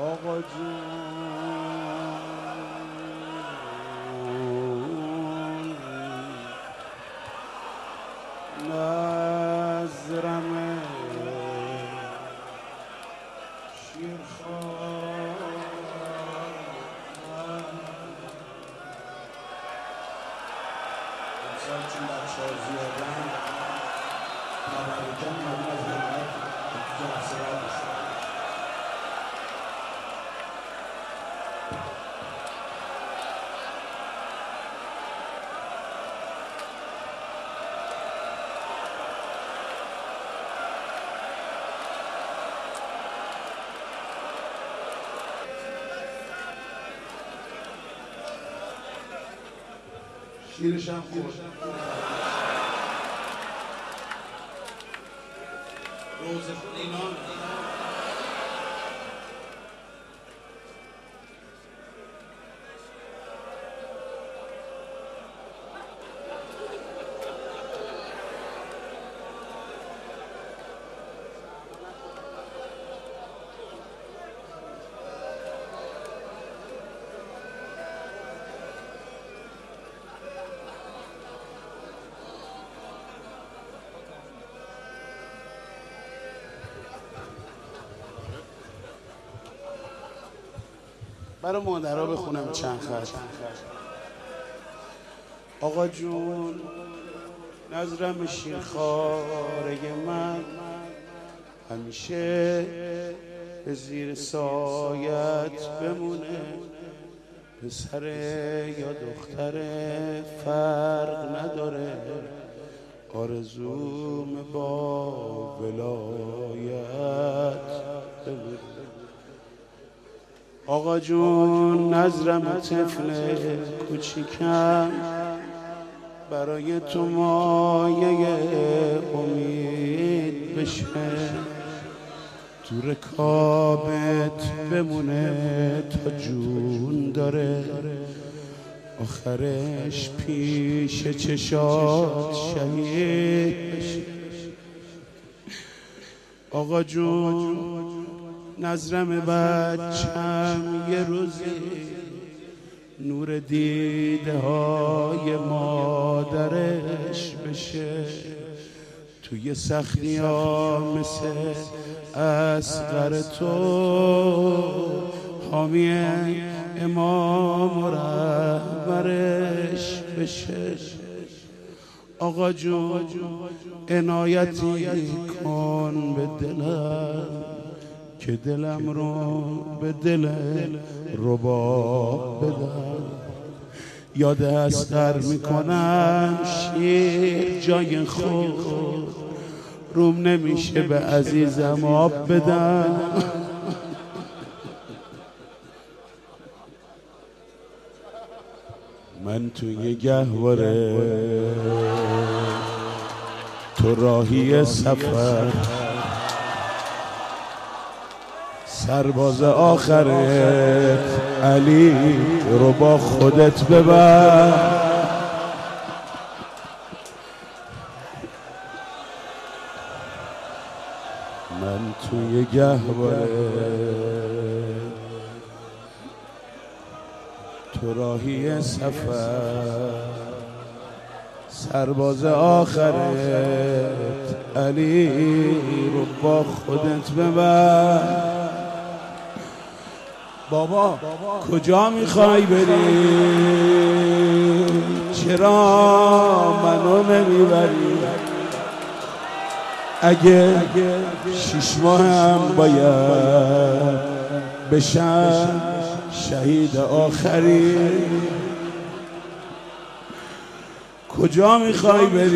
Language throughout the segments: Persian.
آقا جون نظرم امسال چون بچه ها زیادن مبرکم مدین از حمایت جلسه را بشن. شیرش هم خورد روزه خود اینا برای مادرها بخونم چند خط. آقا جون نظرم شیرخواره من همیشه به زیر سایت بمونه، پسر یا دختر فرق نداره، آرزوم با ولایت بمونه. آقا جون نظرم طفل کوچیکم برای تو مایه امید بشه، تو رکابت بمونه تا جون داره، آخرش پیش چشات شهید بشه. آقا جون نظرم بچم یه روزی نور دیده های مادرش بشه، توی سختی ها مثل اصغر تو حامی امام و رهبرش بشه. آقا جون عنایتی کن به دلم که دلم رو به دل رباب بدم، یاد اصغر میکنم شیر جای خود روم نمیشه به عزیزم آب بدم. من توی گهواره تو راهی سفر، سرباز آخرت علی رو با خودت ببر. من توی گهواره تو راهی سفر، سرباز آخرت علی رو با خودت ببر. بابا کجا میخوای بری؟ چرا منو نمیبری؟ اگه 6 ماهم باید بشم شهید آخری، کجا میخوای بری؟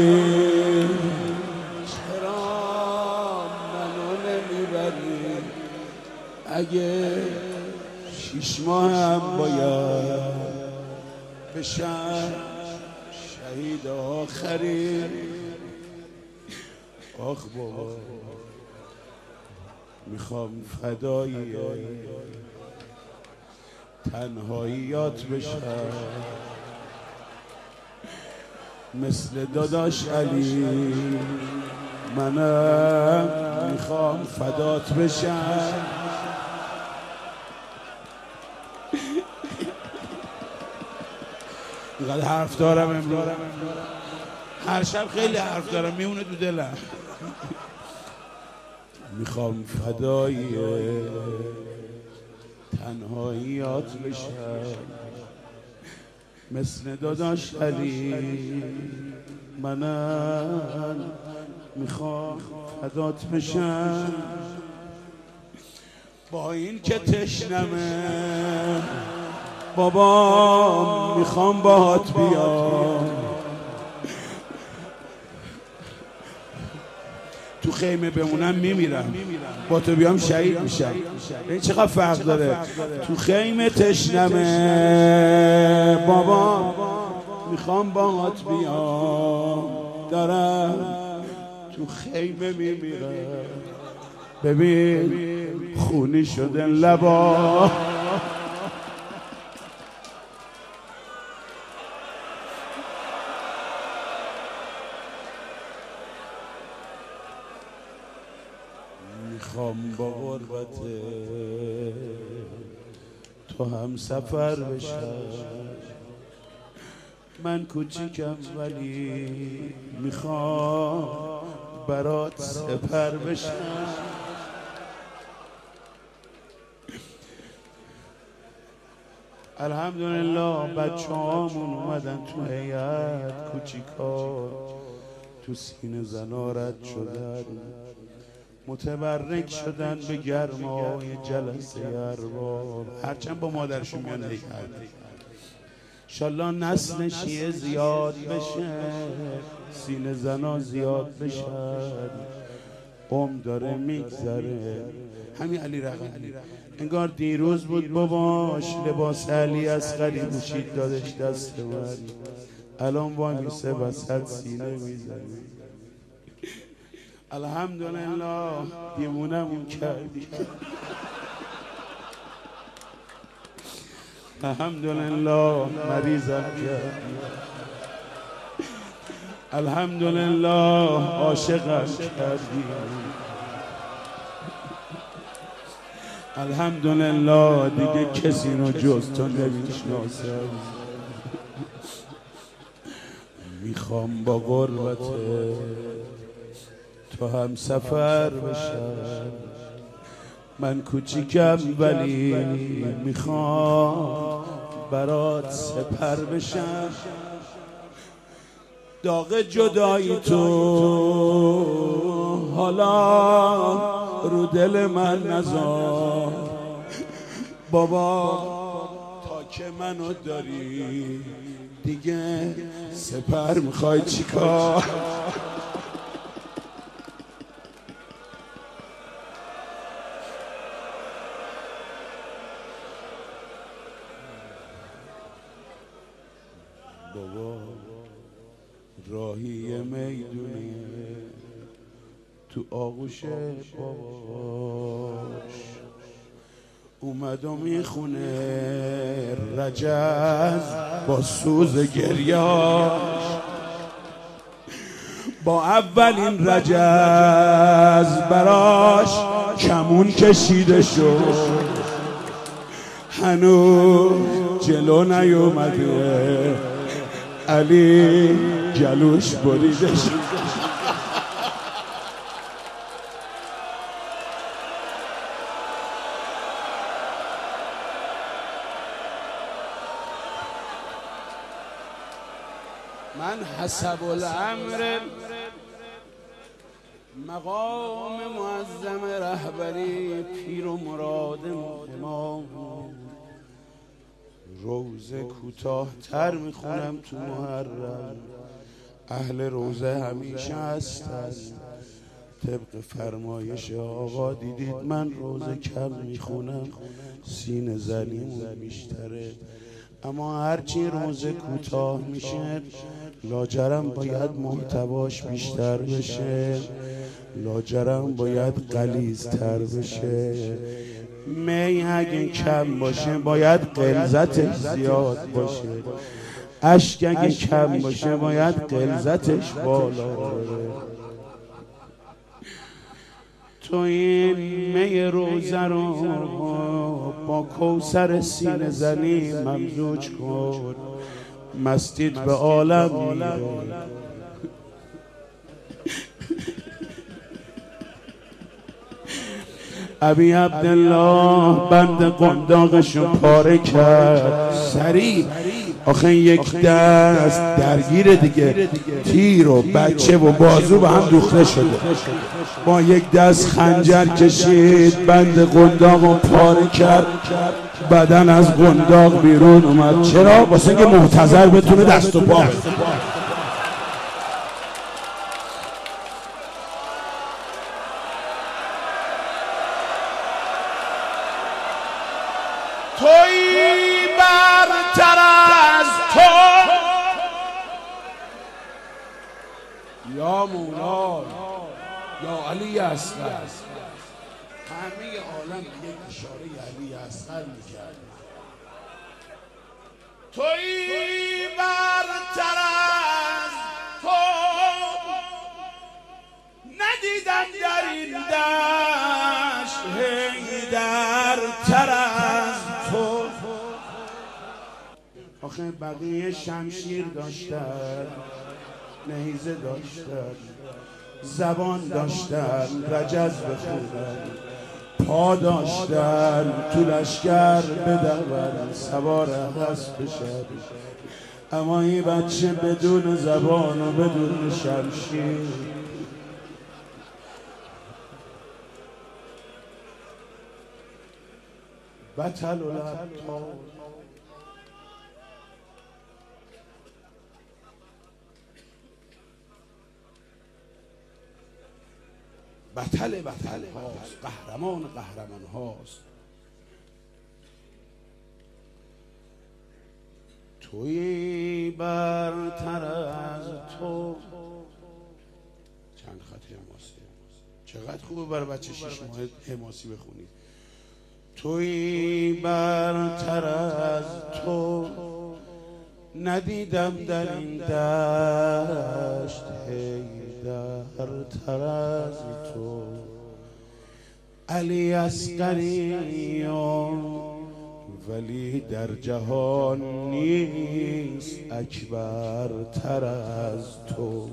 چرا منو نمیبری؟ اگه 6 ماهم باید بشم شهید آخری. آخ بابا میخوام فدای تنهاییات بشم، مثل داداش علی منم میخوام فدات بشم. اینقدر حرف دارم امروز، هر شب خیلی حرف دارم میمونه تو دلم. میخوام فدای تنهاییات بشم، مثل داداش علی منم میخوام فدات بشم. با این که تشنمه بابا میخوام باهات بیام، تو خیمه بمونم میمیرم، با تو بیام شهید میشم. این چقدر فرق داره. تو خیمه تشنمه بابا میخوام باهات بیام، دارم تو خیمه میمیرم. ببین خونی شده لبا، میخوام با غربت تو هم سفر بشم. من کوچیکم ولی میخوام برات سپر بشم. الحمدلله بچه هامون اومدن تو هیئت، کوچیکا تو سینه زنا رد شدن، متبرک شدن به گرمای جلسه ارباب. هرچند با مادرشون میان هیئت، انشالله نسل شیعه زیاد بشه، سینه زنا زیاد بشن، داره میگذره. همین علی رقمی انگار دیروز بود باباش لباس علی اصغری پوشید دادش دست من، الان وای میسه وسط سینه میزنه. الحمدلله دیوونمون کردی، الحمدلله مریضم کردی، الحمدلله عاشقم کردی، الحمدلله دیگه کسی رو جز تو نمیشناسم. میخوام با غربت تو هم سفر بشم. من کوچیکم ولی میخوام برات سپر بشم. داغ جدایی تو حالا رو دل من نذار بابا، تا که منو داری دیگه سپر میخوای چیکار؟ بابا راهی میدونه تو آغوش باباش اومد و میخونه رجز با سوز گریاش. با اولین رجز براش کمون کشیده شد، هنوز جلو نیومده علی جلوش بریده شد. من حسب الامر مقام معظم رهبری پیر و مراد امام، روزه کوتاه‌تر میخونم تو محرم، اهل روزه همیشه هستن طبق فرمایش آقا. دیدید من روزه کم میخونم سینه زنیمون بیشتره، اما هرچی روزه کوتاه میشه لاجرم باید محتواش بیشتر بشه، لاجرم باید غلیظ‌تر بشه. می اگه کم باشه باید غلظتش زیاد باشه، اشک اگه کم باشه باید غلظتش بالا بره. تو این می روزه رو با کوثر سینه زنی ممزوج کن، مستید به عالم میره. ابی عبدالله بند قنداقشو پاره کرد سریع. آخه یک دست درگیر دیگه، تیر و بچه و بازو به هم دوخته شده. با یک دست خنجر کشید، بند قنداقو پاره کرد، بدن از قنداق بیرون اومد. چرا؟ واسه اینکه محتضر بتونه دست و پا بزنه. تویی برتر از تو یا مولا یا علی اصغر. همه عالم یک اشاره علی اصغر میکرد. تویی برتر از تو ندیدم در این دشت حیدرتر از تو. آخه بقیه شمشیر داشتن، نیزه داشتن، زبان داشتن، رجز بخونن، پا داشتن، تو لشکر بدون، سوار اسب بشن. اما این بچه بدون زبان و بدون شمشیر. بطل الابطال. بطل هاست، قهرمان هاست. تویی برتر از تو. چند خط حماسی. چقدر خوبه برای بچه 6 ماه حماسی بخونی. تویی برتر از تو ندیدم در این دشت حیدرتر از تو. علی اصغری ولی در جهان نیست اکبرتر از تو.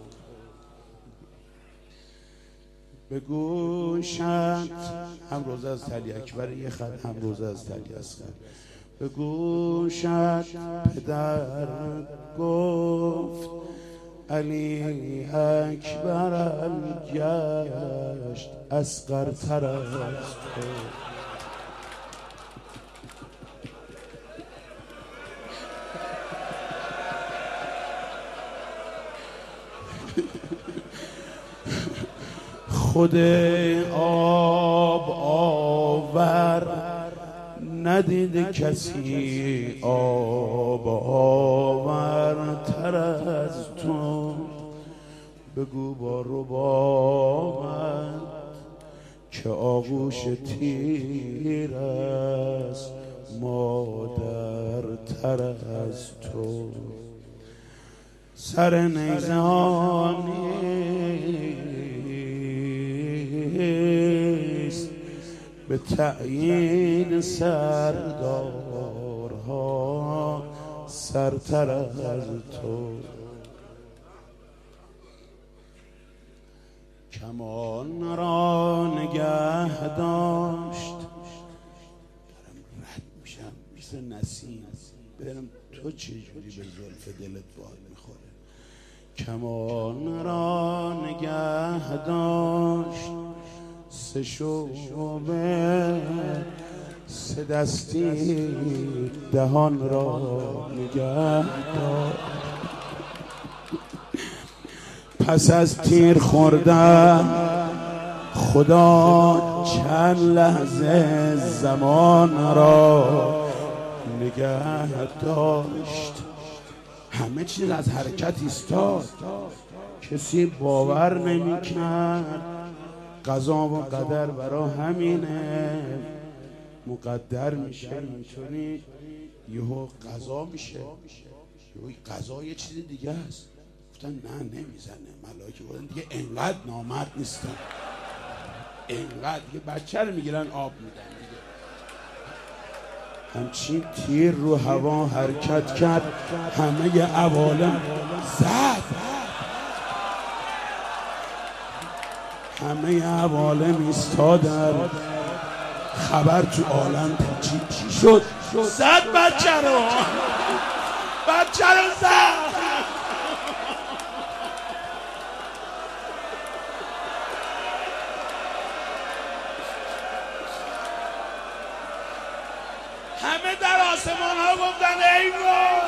به گوشت هم روز از تلی اکبر یه خط، هم روز از تلی اصغر. به گوشت پدر گفت علی اکبرم گشت اصغرتر از تو. خود آب آور ندیده کسی آب آورتر از تو. بگو با ربابت که آغوش تیر است مادرتر از تو. سر نیزه ها نیست به تعیین سردارها سرتر از تو. کمان را نگه داشت. دارم رد میشم مثل نسیم، برم تو چجوری به زلف دلت بال میخوره. کمان را نگه داشت، سه شعبه سه دستی دهان را نگه داشت. پس از تیر خوردن خدا چند لحظه زمان را نگه داشت. همه چیز از حرکت ایستاد. کسی باور نمی کرد قضا و قدر برا همینه. مقدر میشه اینطوری، یهو قضا میشه، یهو قضا یه چیز دیگه است. گفتن نه نمیزنه. ملائکه گفتن دیگه انقدر نامرد نیستن، انقدر. یه بچه رو میگیرن آب میدن دیگه. همچین تیر رو هوا حرکت کرد، همه عوالم زد، همه عوالم ایستادن. خبر تو عالم پیچید. چی شد؟ زد بچه رو، بچه رو زد. همه در آسمان ها گفتن ای وای.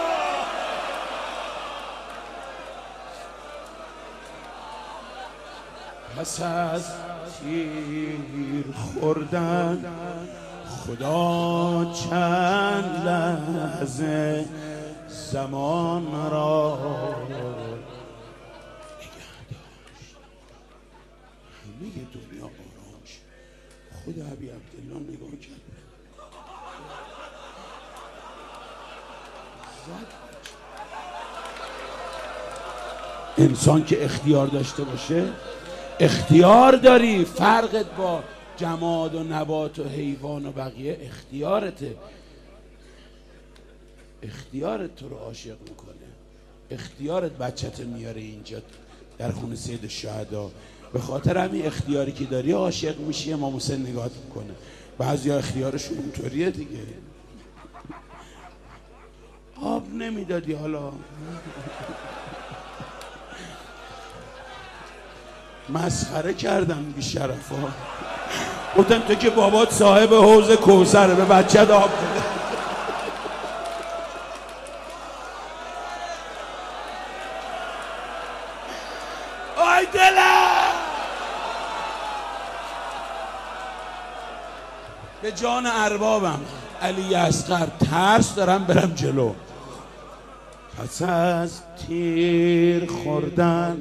پس از تیر خوردن خدا چند لحظه زمان را نگه داشت. همه دنیا آرام شد. خود ابی عبدالله نگاه کرد، انسان که اختیار داشته باشه، اختیار داری. فرقت با جماد و نبات و حیوان و بقیه اختیارته. اختیارت تو رو عاشق میکنه، اختیارت بچت میاره اینجا در خونه سید الشهدا. به خاطر همین اختیاری که داری عاشق میشی. امام حسین نگاهت میکنه. بعضیا اختیارشون اونطوریه دیگه. آب نمیدادی حالا مسخره کردن بی شرفا. گفتم تو که بابات صاحب حوض کوثره، به بچت آب بده. آی دلم، به جان اربابم علی اصغر ترس دارم برم جلو. پس از تیر خوردن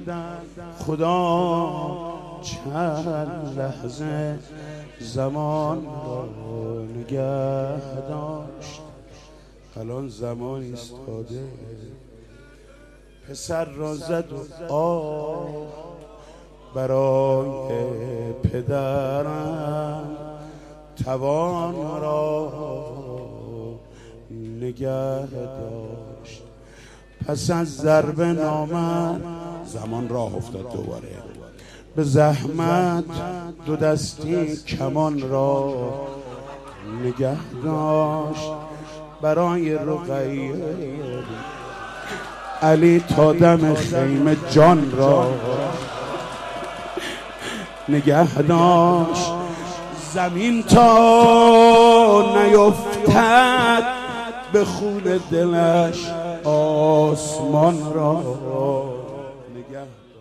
خدا چند لحظه زمان را نگه داشت. الان زمان ایستاده، پسر را زد و آه برای پدرم توان را نگه داشت. پس از ضرب نامرد زمان راه افتاد دوباره. به زحمت دو دستی کمان را نگه داشت. برای رقیه علی تا دم خیمه جان را نگه داشت. زمین تا نیفتد به خون دلش آسمان را نگه